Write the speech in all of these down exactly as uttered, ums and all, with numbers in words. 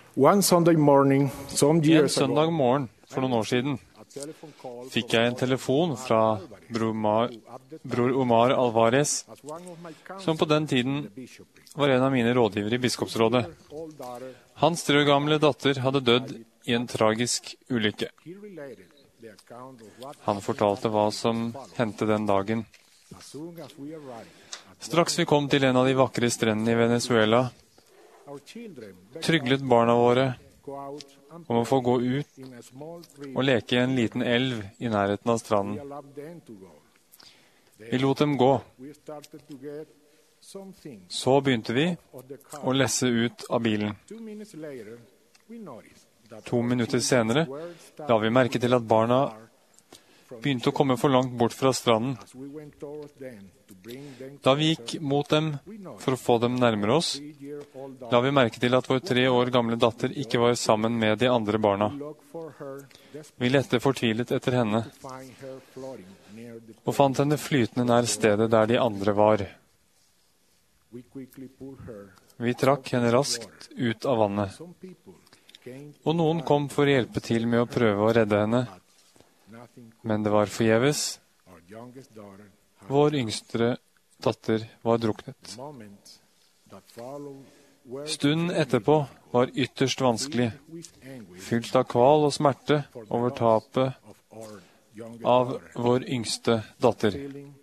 One Sunday morning, some En years søndag ago, morgen for noen år siden fikk jeg en telefon fra bror Omar, bror Omar Alvarez, som på den tiden var en av mine rådgivere i biskopsrådet. Hans tre år gamle datter hadde dødd i en tragisk ulykke. Han fortalte hva som hendte den dagen. Straks vi kom til en av de vakre strendene i Venezuela, tryglet barna våre om å få gå ut og leke i en liten elv i nærheten av stranden. Vi lot dem gå. Så begynte vi å lesse ut av bilen. To minutter senere la vi merke til at barna begynte å komme for langt bort fra stranden. Da vi gikk mot dem for å få dem nærmere oss, la vi merke til at vår tre år gamle datter ikke var sammen med de andre barna. Vi lette fortvilet etter henne, og fant henne flytende nær stedet der de andre var. Vi trakk henne raskt ut av vannet, og noen kom for å hjelpe til med å prøve å redde henne, men det var forgjeves. Vår yngste datter var druknet. Stunden etterpå var ytterst vanskelig, fylt av kval og smerte over tapet av vår yngste datter.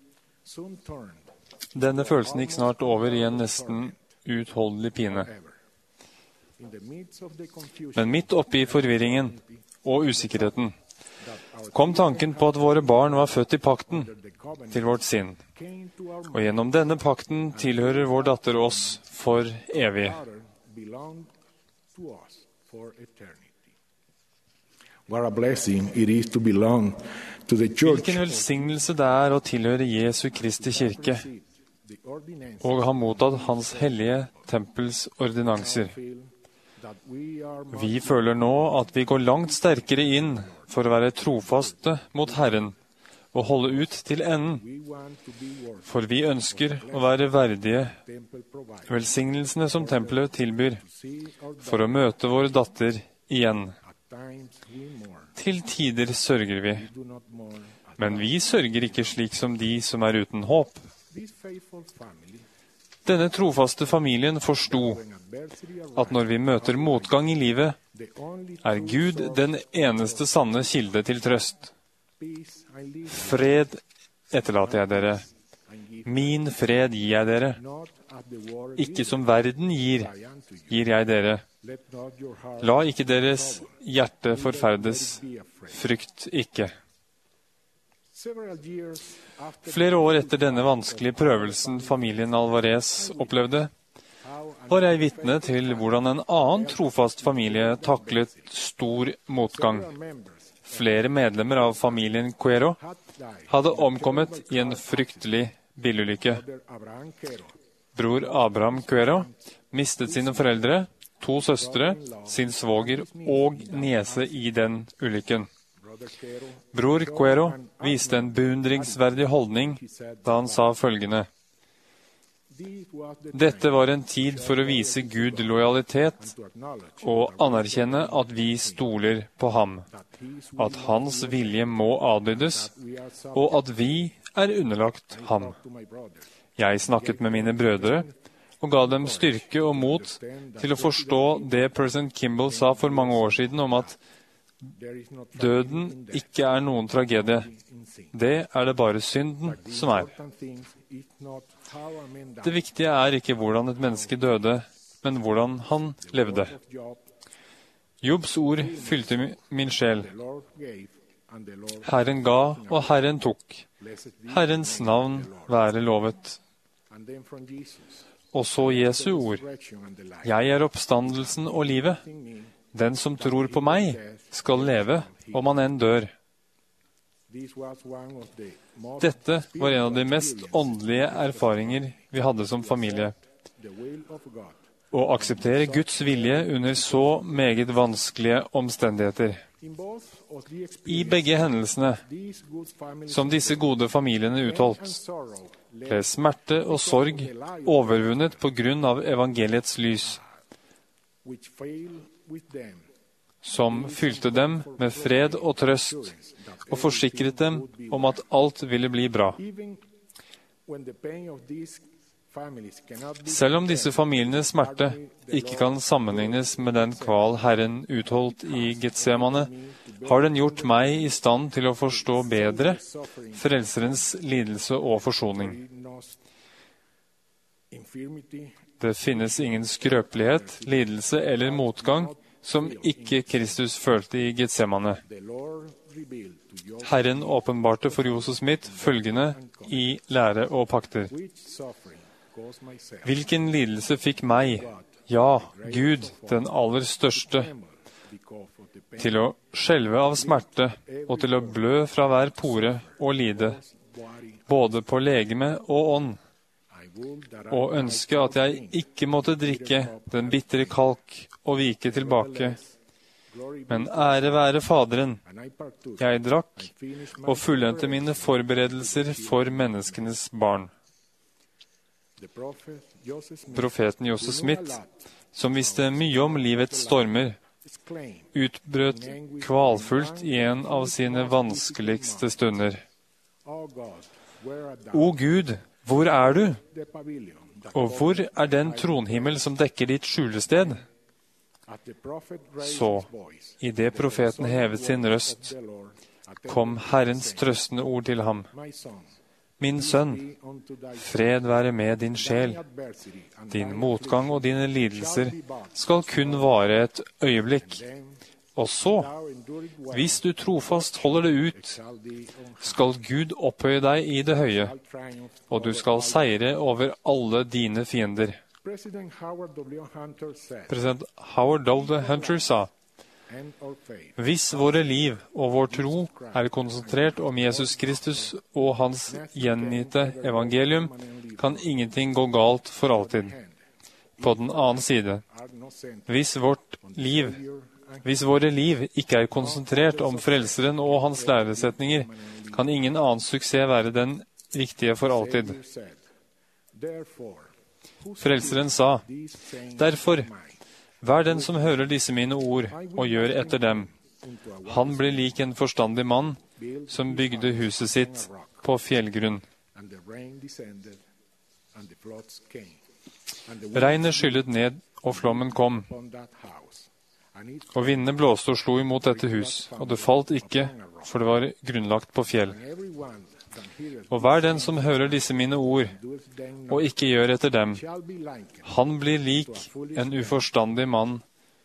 Denne følelsen gikk snart over i en nesten uutholdelig pine. Men midt oppe i forvirringen og usikkerheten kom tanken på at våre barn var født i pakten til vårt sinn, og gjennom denne pakten tilhører vår datter oss for evig. What a blessing it is to belong to the church, Hvilken velsignelse det er å tilhøre Jesu Kristi kirke, og ha mottatt hans hellige tempels ordinanser. Vi føler nå at vi går langt sterkere inn for å være trofaste mot Herren og holde ut til enden, for vi ønsker å være verdige velsignelsene som tempelet tilbyr, for å møte vår datter igjen. Til tider sørger vi, men vi sørger ikke slik som de som er uten håp. Denne trofaste familien forsto at når vi møter motgang i livet, er Gud den eneste sanne kilde til trøst. Fred etterlater jeg dere. Min fred gir jeg dere. Ikke som verden gir, gir jeg dere. La ikke deres hjerte forferdes. Frykt ikke. Flere år etter denne vanskelige prøvelsen familien Alvarez opplevde, var jeg vitne til hvordan en annen trofast familie taklet stor motgang. Flere medlemmer av familien Quero hadde omkommet i en fryktelig bilulykke. Bror Abraham Quero mistet sine foreldre, to søstre, sin svoger og niese i den ulykken. Bror Quero viste en beundringsverdig holdning da han sa følgende: Dette var en tid for å vise Gud lojalitet og anerkjenne at vi stoler på ham, at hans vilje må adlydes, og at vi er underlagt ham. Jeg snakket med mine brødre og ga dem styrke og mot til å forstå det president Kimball sa for mange år siden om at døden ikke er noen tragedie. Det er det bare synden som er. Det viktige er ikke hvordan et menneske døde, men hvordan han levde. Jobbs ord fylte min sjel. Herren ga, og Herren tok. Herrens navn være lovet. Og så Jesu ord. Jeg er oppstandelsen og livet. Den som tror på meg, skal leve om han enn dør. Dette var en av de mest åndelige erfaringer vi hadde som familie. Å akseptere Guds vilje under så meget vanskelige omstendigheter. I begge hendelsene, som disse gode familiene utholdt, ble smerte og sorg overvunnet på grunn av evangeliets lys, som fylte dem med fred og trøst, og forsikret dem om at alt ville bli bra. Selv om disse familienes smerte ikke kan sammenlignes med den kval Herren utholdt i Getsemane, har den gjort meg i stand til å forstå bedre Frelserens lidelse og forsoning. Det finnes ingen skrøpelighet, lidelse eller motgang som ikke Kristus følte i Getsemane. Herren åpenbarte for Josef Smith følgende i Lære og pakter. Hvilken lidelse fikk meg, ja, Gud, den aller største, til å skjelve av smerte og til å blø fra hver pore og lide, både på legeme og ånd, og ønske at jeg ikke måtte drikke den bittre kalk og vike tilbake. Men ære være Faderen, jeg drakk og fullendte mine forberedelser for menneskenes barn. Profeten Josef Smith, som visste mye om livets stormer, utbrøt kvalfullt i en av sine vanskeligste stunder. O Gud, hvor er du? Og hvor er den tronhimmel som dekker ditt skjulested? Så, i det profeten hevet sin røst, kom Herrens trøstende ord til ham. Min sønn, fred være med din sjel. Din motgang og dine lidelser skal kun vare et øyeblikk. Og så, hvis du trofast holder det ut, skal Gud opphøye deg i det høye, og du skal seire over alle dine fiender. President Howard W. Hunter sa, hvis våre liv og vår tro er konsentrert om Jesus Kristus og hans gjengitte evangelium, kan ingenting gå galt for alltid. På den annen side, hvis vårt liv Hvis våre liv ikke er konsentrert om Frelseren og hans læresetninger, kan ingen annen suksess være den riktige for alltid. Frelseren sa, derfor, vær den som hører disse mine ord og gjør etter dem. Han blir lik en forstandig mann som bygde huset sitt på fjellgrunn. Regnet skyllet ned, og flommen kom. Og vindene blåste og slo imot dette hus, og det falt ikke, for det var grunnlagt på fjell. Og hver den som hører disse mine ord, og ikke gjør etter dem, han blir lik en uforstandig mann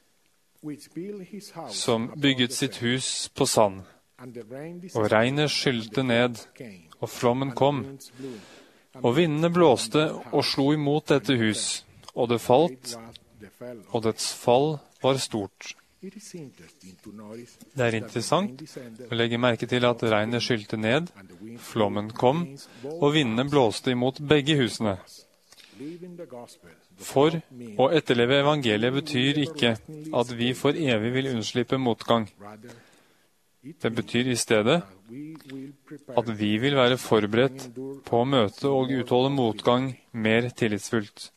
som bygget sitt hus på sand. Og regnet skylte ned, og flommen kom, og vindene blåste og slo imot dette hus, og det falt, og dets fall var stort. Det er interessant å legge merke til at regnet skylte ned, flommen kom, og vindene blåste imot begge husene. For å etterleve evangeliet betyr ikke at vi for evig vil unnslippe motgang. Det betyr i stedet at vi vil være forberedt på å møte og utholde motgang mer tillitsfullt.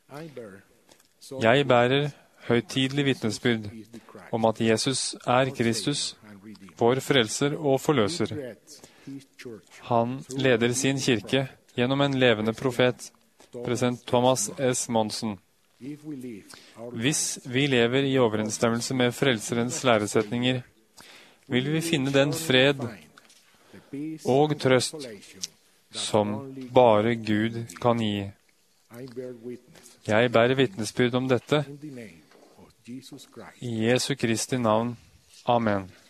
Jeg bærer høytidelig vitnesbyrd om at Jesus er Kristus, vår frelser og forløser. Han leder sin kirke gjennom en levende profet, president Thomas S. Monson. Hvis vi lever i overensstemmelse med frelserens læresetninger, vil vi finne den fred og trøst som bare Gud kan gi. Jeg bærer vitnesbyrd om dette i Jesu Kristi navn. Amen.